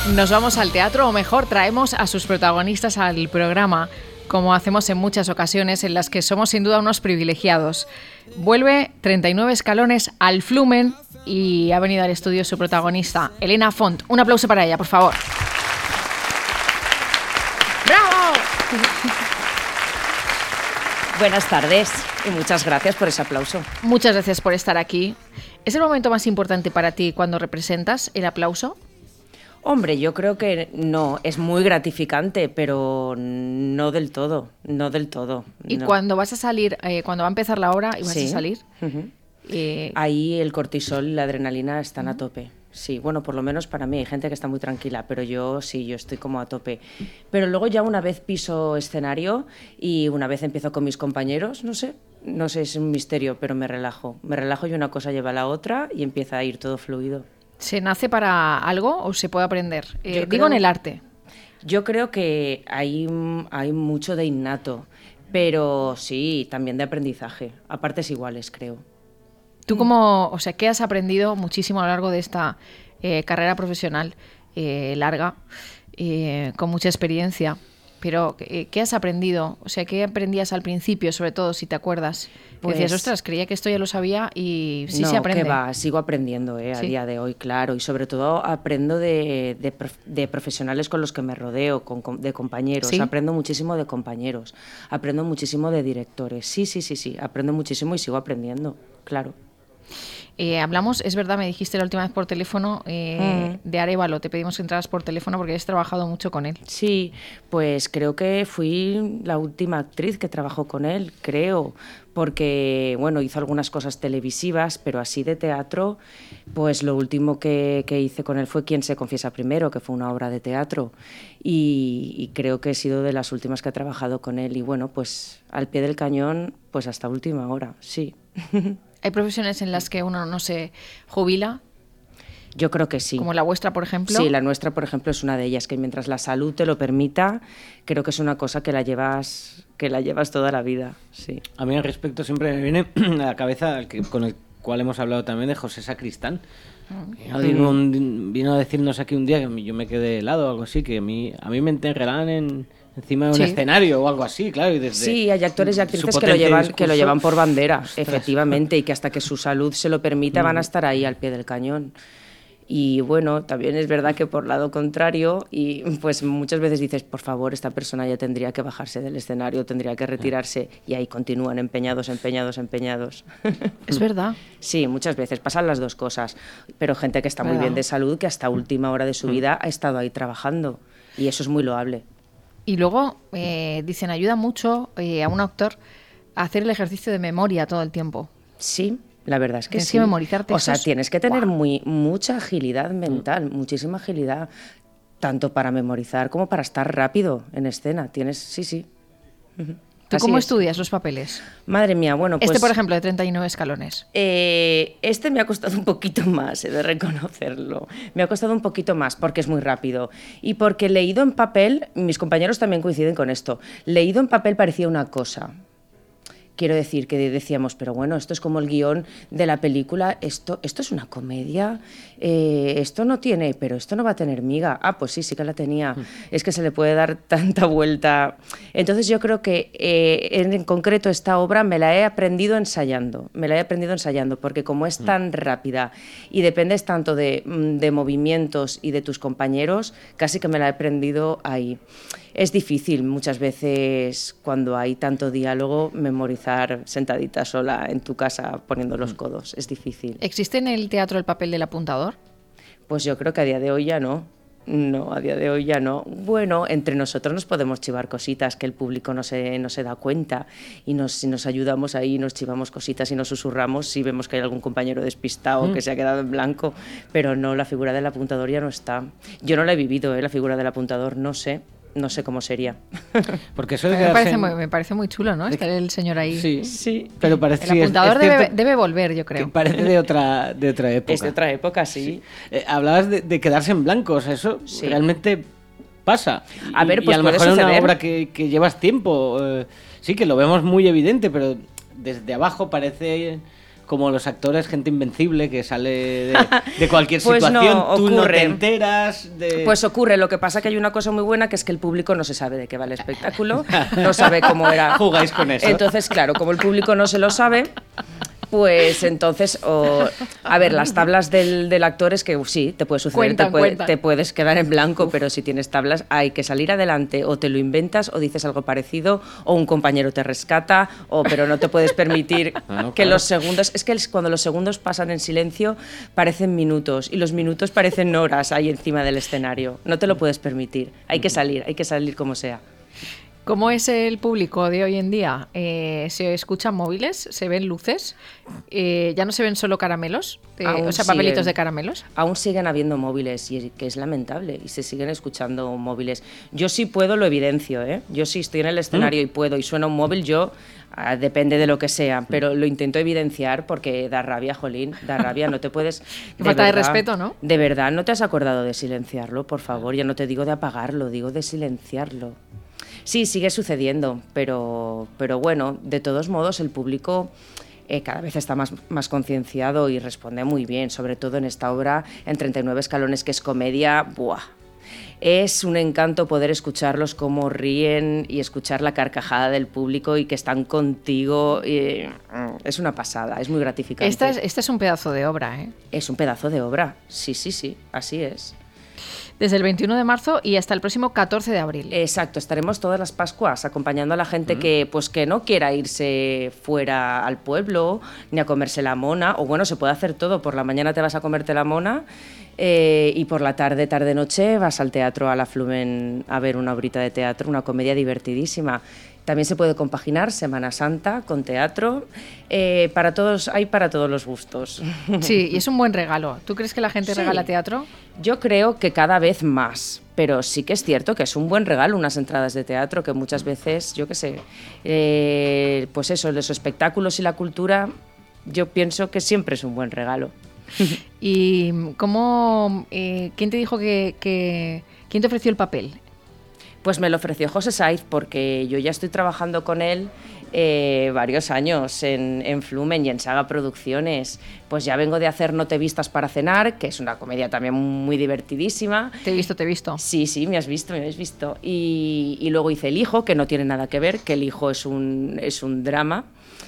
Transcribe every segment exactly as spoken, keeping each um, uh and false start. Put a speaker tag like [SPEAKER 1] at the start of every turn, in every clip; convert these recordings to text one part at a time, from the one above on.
[SPEAKER 1] Nos vamos al teatro, o mejor, traemos a sus protagonistas al programa, como hacemos en muchas ocasiones en las que somos sin duda unos privilegiados. Vuelve treinta y nueve escalones al Flumen y ha venido al estudio su protagonista, Elena Font. Un aplauso para ella, por favor. ¡Bravo!
[SPEAKER 2] Buenas tardes y muchas gracias por ese aplauso.
[SPEAKER 1] Muchas gracias por estar aquí. ¿Es el momento más importante para ti cuando representas el aplauso?
[SPEAKER 2] Hombre, yo creo que no, es muy gratificante, pero no del todo, no del todo.
[SPEAKER 1] ¿Y
[SPEAKER 2] no.
[SPEAKER 1] cuando vas a salir, eh, cuando va a empezar la obra y vas
[SPEAKER 2] sí.
[SPEAKER 1] a salir?
[SPEAKER 2] Uh-huh.
[SPEAKER 1] eh...
[SPEAKER 2] Ahí el cortisol y la adrenalina están uh-huh. a tope. Sí, bueno, por lo menos para mí. Hay gente que está muy tranquila, pero yo sí, yo estoy como a tope. Pero luego ya una vez piso escenario y una vez empiezo con mis compañeros, no sé, no sé, es un misterio, pero me relajo. Me relajo y una cosa lleva a la otra y empieza a ir todo fluido.
[SPEAKER 1] ¿Se nace para algo o se puede aprender? Eh,
[SPEAKER 2] Yo
[SPEAKER 1] digo
[SPEAKER 2] creo,
[SPEAKER 1] en el arte.
[SPEAKER 2] Yo creo que hay, hay mucho de innato, pero sí, también de aprendizaje, a partes iguales, creo.
[SPEAKER 1] ¿Tú cómo, o sea, qué has aprendido muchísimo a lo largo de esta eh, carrera profesional eh, larga, eh, con mucha experiencia? Pero, eh, ¿qué has aprendido? O sea, ¿qué aprendías al principio, sobre todo, si te acuerdas? Pues, que decías, ostras, creía que esto ya lo sabía y sí
[SPEAKER 2] no,
[SPEAKER 1] se aprende.
[SPEAKER 2] No, que va, sigo aprendiendo eh, a ¿Sí? día de hoy, claro. Y sobre todo aprendo de, de, de profesionales con los que me rodeo, con, de compañeros. ¿Sí? Aprendo muchísimo de compañeros. Aprendo muchísimo de directores. Sí, sí, sí, sí. Aprendo muchísimo y sigo aprendiendo, claro.
[SPEAKER 1] Eh, hablamos, es verdad, me dijiste la última vez por teléfono eh, mm. de Arévalo, te pedimos entradas por teléfono porque has trabajado mucho con él.
[SPEAKER 2] Sí, pues creo que fui la última actriz que trabajó con él, creo, porque, bueno, hizo algunas cosas televisivas, pero así de teatro, pues lo último que, que hice con él fue Quien se confiesa primero, que fue una obra de teatro, y, y creo que he sido de las últimas que he trabajado con él, y bueno, pues al pie del cañón, pues hasta última hora, sí.
[SPEAKER 1] ¿Hay profesiones en las que uno no se jubila?
[SPEAKER 2] Yo creo que sí.
[SPEAKER 1] ¿Como la vuestra, por ejemplo?
[SPEAKER 2] Sí, la nuestra, por ejemplo, es una de ellas, que mientras la salud te lo permita, creo que es una cosa que la llevas, que la llevas toda la vida, sí.
[SPEAKER 3] A mí al respecto siempre me viene a la cabeza, el que, con el cual hemos hablado también, de José Sacristán. Mm. Vino, un, vino a decirnos aquí un día que yo me quedé helado o algo así, que a mí, a mí me enterrarán en... encima de un sí. escenario o algo así, claro. Y desde
[SPEAKER 2] sí, hay actores y actrices que lo llevan discurso, que lo llevan por bandera, ostras. Efectivamente, y que hasta que su salud se lo permita mm. van a estar ahí al pie del cañón. Y bueno, también es verdad que por lado contrario, y pues muchas veces dices, por favor, esta persona ya tendría que bajarse del escenario, tendría que retirarse, y ahí continúan empeñados, empeñados, empeñados.
[SPEAKER 1] Es verdad.
[SPEAKER 2] Sí, muchas veces pasan las dos cosas, pero gente que está muy bien de salud, que hasta última hora de su vida ha estado ahí trabajando, y eso es muy loable.
[SPEAKER 1] Y luego, eh, dicen, ayuda mucho eh, a un actor a hacer el ejercicio de memoria todo el tiempo.
[SPEAKER 2] Sí, la verdad es que
[SPEAKER 1] tienes
[SPEAKER 2] sí.
[SPEAKER 1] Tienes que memorizar textos.
[SPEAKER 2] O sea, tienes que tener
[SPEAKER 1] wow.
[SPEAKER 2] muy, mucha agilidad mental, muchísima agilidad, tanto para memorizar como para estar rápido en escena. Tienes, sí, sí. Uh-huh.
[SPEAKER 1] ¿Tú
[SPEAKER 2] Así
[SPEAKER 1] cómo
[SPEAKER 2] es.
[SPEAKER 1] estudias los papeles?
[SPEAKER 2] Madre mía, bueno, pues...
[SPEAKER 1] Este, por ejemplo, de treinta y nueve escalones.
[SPEAKER 2] Eh, este me ha costado un poquito más, he de reconocerlo. Me ha costado un poquito más porque es muy rápido. Y porque leído en papel, mis compañeros también coinciden con esto, leído en papel parecía una cosa. Quiero decir que decíamos, pero bueno, esto es como el guión de la película, esto, esto es una comedia, eh, esto no tiene, pero esto no va a tener miga. Ah, pues sí, sí que la tenía. Mm. Es que se le puede dar tanta vuelta. Entonces yo creo que eh, en, en concreto esta obra me la he aprendido ensayando, me la he aprendido ensayando, porque como es tan rápida y dependes tanto de, de movimientos y de tus compañeros, casi que me la he aprendido ahí. Es difícil muchas veces cuando hay tanto diálogo memorizar sentadita sola en tu casa poniendo los codos, es difícil.
[SPEAKER 1] ¿Existe en el teatro el papel del apuntador?
[SPEAKER 2] Pues yo creo que a día de hoy ya no. No, a día de hoy ya no. Bueno, entre nosotros nos podemos chivar cositas que el público no se, no se da cuenta y nos, si nos ayudamos ahí, nos chivamos cositas y nos susurramos si vemos que hay algún compañero despistado mm. que se ha quedado en blanco, pero no, la figura del apuntador ya no está. Yo no la he vivido, ¿eh? La figura del apuntador, no sé. No sé cómo sería.
[SPEAKER 3] Porque eso de
[SPEAKER 1] me, parece
[SPEAKER 3] en...
[SPEAKER 1] muy, me parece muy chulo, ¿no? Estar el señor ahí.
[SPEAKER 3] Sí,
[SPEAKER 2] sí.
[SPEAKER 3] Pero parece,
[SPEAKER 1] el apuntador
[SPEAKER 3] es, es
[SPEAKER 1] debe, debe volver, yo creo.
[SPEAKER 3] Parece de otra, de otra época.
[SPEAKER 2] Es de otra época, sí. sí.
[SPEAKER 3] Eh, hablabas de, de quedarse en blanco, o sea, eso sí. realmente pasa.
[SPEAKER 2] A ver, pues
[SPEAKER 3] y a lo mejor
[SPEAKER 2] suceder.
[SPEAKER 3] es una obra que, que llevas tiempo. Eh, sí, que lo vemos muy evidente, pero desde abajo parece como los actores, gente invencible que sale de, de cualquier
[SPEAKER 2] pues
[SPEAKER 3] situación,
[SPEAKER 2] no,
[SPEAKER 3] tú
[SPEAKER 2] ocurre.
[SPEAKER 3] no te enteras de...
[SPEAKER 2] Pues ocurre, lo que pasa que hay una cosa muy buena, que es que el público no se sabe de qué va el espectáculo, no sabe cómo era.
[SPEAKER 3] Jugáis con eso.
[SPEAKER 2] Entonces, claro, como el público no se lo sabe, pues entonces, o, a ver, las tablas del, del actor es que sí, te puede suceder,
[SPEAKER 1] Cuentan,
[SPEAKER 2] te, puede-
[SPEAKER 1] cuentan.
[SPEAKER 2] te puedes quedar en blanco, pero si tienes tablas hay que salir adelante, o te lo inventas, o dices algo parecido, o un compañero te rescata, o pero no te puedes permitir
[SPEAKER 3] Ah, no,
[SPEAKER 2] que
[SPEAKER 3] claro.
[SPEAKER 2] los segundos, es que el- cuando los segundos pasan en silencio parecen minutos, y los minutos parecen horas ahí encima del escenario, no te lo puedes permitir, hay que salir, hay que salir como sea.
[SPEAKER 1] ¿Cómo es el público de hoy en día? Eh, ¿Se escuchan móviles? ¿Se ven luces? Eh, ¿Ya no se ven solo caramelos? Eh,
[SPEAKER 2] Aún
[SPEAKER 1] o sea, papelitos
[SPEAKER 2] siguen.
[SPEAKER 1] de caramelos.
[SPEAKER 2] Aún siguen habiendo móviles, y es- que es lamentable, y se siguen escuchando móviles. Yo sí puedo, lo evidencio, ¿eh? Yo sí estoy en el escenario y puedo, y suena un móvil, yo, ah, depende de lo que sea, pero lo intento evidenciar porque da rabia, jolín, da rabia, no te puedes...
[SPEAKER 1] Qué falta de respeto, ¿no?
[SPEAKER 2] De verdad, ¿no te has acordado de silenciarlo, por favor? Ya no te digo de apagarlo, digo de silenciarlo. Sí, sigue sucediendo, pero, pero bueno, de todos modos el público eh, cada vez está más, más concienciado y responde muy bien, sobre todo en esta obra, en treinta y nueve escalones, que es comedia, ¡buah! Es un encanto poder escucharlos cómo ríen y escuchar la carcajada del público y que están contigo. Y, mm, es una pasada, es muy gratificante.
[SPEAKER 1] Esta es, este es un pedazo de obra, ¿eh?
[SPEAKER 2] Es un pedazo de obra, sí, sí, sí, así es.
[SPEAKER 1] Desde el veintiuno de marzo y hasta el próximo catorce de abril.
[SPEAKER 2] Exacto, estaremos todas las Pascuas acompañando a la gente mm. que, pues, que no quiera irse fuera al pueblo ni a comerse la mona, o bueno, se puede hacer todo. Por la mañana te vas a comerte la mona eh, y por la tarde, tarde-noche vas al teatro, a la Flumen, a ver una obrita de teatro, una comedia divertidísima. También se puede compaginar Semana Santa con teatro. Eh, para todos, hay para todos los gustos.
[SPEAKER 1] Sí, y es un buen regalo. ¿Tú crees que la gente
[SPEAKER 2] Sí.
[SPEAKER 1] regala teatro?
[SPEAKER 2] Yo creo que cada vez más, pero sí que es cierto que es un buen regalo unas entradas de teatro, que muchas veces, yo qué sé, eh, pues eso, los espectáculos y la cultura, yo pienso que siempre es un buen regalo.
[SPEAKER 1] ¿Y cómo, eh, quién te dijo que, que, quién te ofreció el papel?
[SPEAKER 2] Pues me lo ofreció José Saiz, porque yo ya estoy trabajando con él eh, varios años en, en Flumen y en Saga Producciones. Pues ya vengo de hacer No te vistas para cenar, que es una comedia también muy divertidísima.
[SPEAKER 1] Te he visto, te he visto.
[SPEAKER 2] Sí, sí, me has visto, me habéis visto. Y, y luego hice El Hijo, que no tiene nada que ver, que El Hijo es un, es un drama.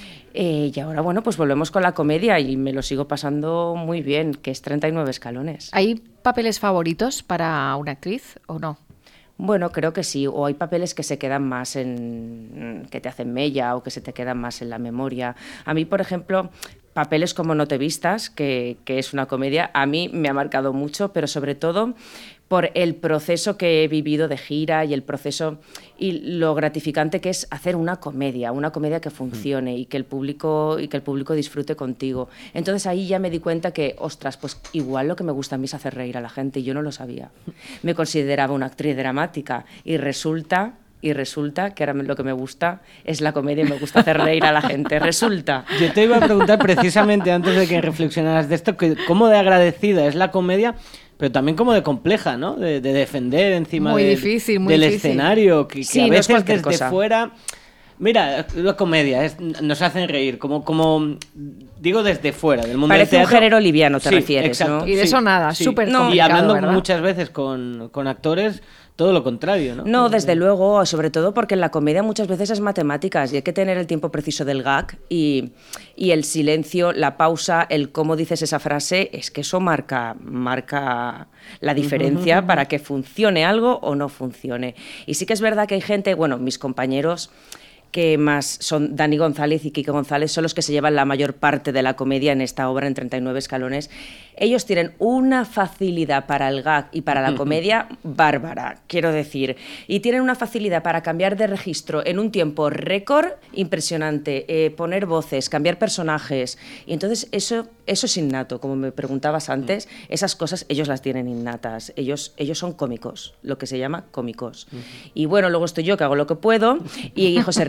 [SPEAKER 2] Eh, y ahora, bueno, pues volvemos con la comedia y me lo sigo pasando muy bien, que es treinta y nueve escalones.
[SPEAKER 1] ¿Hay papeles favoritos para una actriz o no?
[SPEAKER 2] Bueno, creo que sí, o hay papeles que se quedan más en... que te hacen mella o que se te quedan más en la memoria. A mí, por ejemplo, papeles como No te vistas, que, que es una comedia, a mí me ha marcado mucho, pero sobre todo por el proceso que he vivido de gira y el proceso y lo gratificante que es hacer una comedia, una comedia que funcione y que el público y que el público disfrute contigo. Entonces ahí ya me di cuenta que, ostras, pues igual lo que me gusta a mí es hacer reír a la gente y yo no lo sabía. Me consideraba una actriz dramática y resulta y resulta que ahora lo que me gusta es la comedia y me gusta hacer reír a la gente. Resulta.
[SPEAKER 3] Yo te iba a preguntar precisamente antes de que reflexionaras de esto, que cómo de agradecida es la comedia, pero también como de compleja, ¿no? De, de defender encima
[SPEAKER 1] muy
[SPEAKER 3] de,
[SPEAKER 1] difícil, muy
[SPEAKER 3] del
[SPEAKER 1] difícil.
[SPEAKER 3] escenario, que, que
[SPEAKER 2] Sí,
[SPEAKER 3] a
[SPEAKER 2] no es
[SPEAKER 3] veces
[SPEAKER 2] cualquier
[SPEAKER 3] desde
[SPEAKER 2] cosa.
[SPEAKER 3] fuera... Mira, la comedia, es, nos hacen reír, como, como digo desde fuera del mundo
[SPEAKER 2] Parece
[SPEAKER 3] del
[SPEAKER 2] un
[SPEAKER 3] teatro.
[SPEAKER 2] género liviano, te
[SPEAKER 3] Sí,
[SPEAKER 2] refieres,
[SPEAKER 3] exacto,
[SPEAKER 2] ¿no?
[SPEAKER 1] Y de eso nada, súper
[SPEAKER 3] Y
[SPEAKER 1] complicado,
[SPEAKER 3] hablando
[SPEAKER 1] ¿verdad?
[SPEAKER 3] muchas veces con, con actores, todo lo contrario, ¿no?
[SPEAKER 2] No, desde luego, sobre todo porque en la comedia muchas veces es matemáticas y hay que tener el tiempo preciso del gag y, y el silencio, la pausa, el cómo dices esa frase, es que eso marca, marca la diferencia para que funcione algo o no funcione. Y sí que es verdad que hay gente, bueno, mis compañeros que más son Dani González y Quique González, son los que se llevan la mayor parte de la comedia en esta obra, en treinta y nueve escalones. Ellos tienen una facilidad para el gag y para la comedia bárbara, quiero decir, y tienen una facilidad para cambiar de registro en un tiempo récord impresionante, eh, poner voces, cambiar personajes, y entonces eso, eso es innato, como me preguntabas antes, esas cosas ellos las tienen innatas, ellos, ellos son cómicos, lo que se llama cómicos. Y bueno, luego estoy yo que hago lo que puedo, y José Ricardo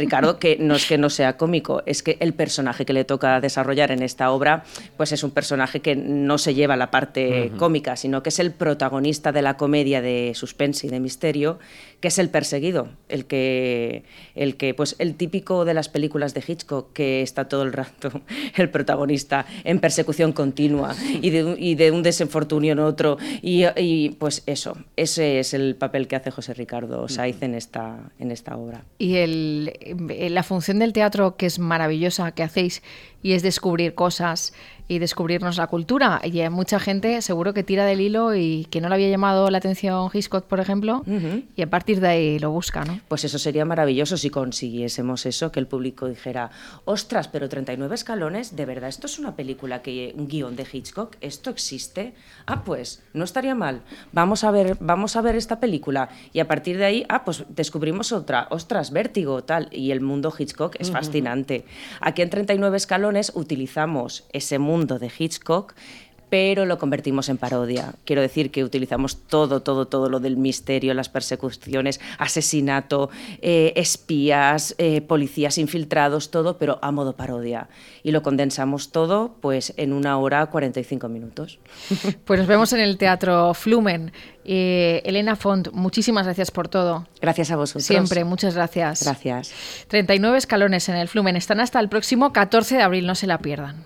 [SPEAKER 2] Ricardo, que no es que no sea cómico, es que el personaje que le toca desarrollar en esta obra, pues es un personaje que no se lleva la parte uh-huh. cómica, sino que es el protagonista de la comedia de suspense y de misterio, que es el perseguido, el que, el que, pues el típico de las películas de Hitchcock, que está todo el rato el protagonista en persecución continua y de, y de un desenfortunio en otro, y, y pues eso, ese es el papel que hace José Ricardo Saiz en esta, en esta obra.
[SPEAKER 1] Y el, la función del teatro, que es maravillosa, que hacéis, y es descubrir cosas y descubrirnos la cultura. Y hay mucha gente seguro que tira del hilo y que no le había llamado la atención Hitchcock, por ejemplo, uh-huh. y a partir de ahí lo busca, ¿no?
[SPEAKER 2] Pues eso sería maravilloso si consiguiésemos eso, que el público dijera, ostras, pero treinta y nueve escalones, ¿de verdad esto es una película, que un guión de Hitchcock? ¿Esto existe? Ah, pues no estaría mal. Vamos a ver, vamos a ver esta película. Y a partir de ahí, ah, pues descubrimos otra. Ostras, Vértigo, tal. Y el mundo Hitchcock es uh-huh. fascinante. Aquí en treinta y nueve escalones utilizamos ese mundo de Hitchcock, pero lo convertimos en parodia. Quiero decir que utilizamos todo, todo, todo lo del misterio, las persecuciones, asesinato, eh, espías, eh, policías infiltrados, todo, pero a modo parodia. Y lo condensamos todo, pues, en una hora cuarenta y cinco minutos.
[SPEAKER 1] Pues nos vemos en el Teatro Flumen. Eh, Elena Font, muchísimas gracias por todo.
[SPEAKER 2] Gracias a vosotros.
[SPEAKER 1] Siempre, muchas gracias.
[SPEAKER 2] Gracias.
[SPEAKER 1] treinta y nueve escalones en el Flumen. Están hasta el próximo catorce de abril, no se la pierdan.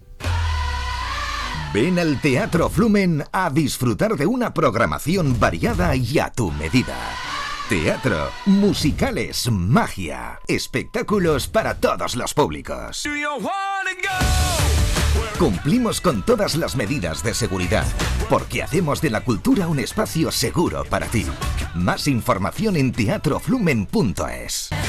[SPEAKER 4] Ven al Teatro Flumen a disfrutar de una programación variada y a tu medida. Teatro, musicales, magia, espectáculos para todos los públicos. Cumplimos con todas las medidas de seguridad, porque hacemos de la cultura un espacio seguro para ti. Más información en teatro flumen punto es.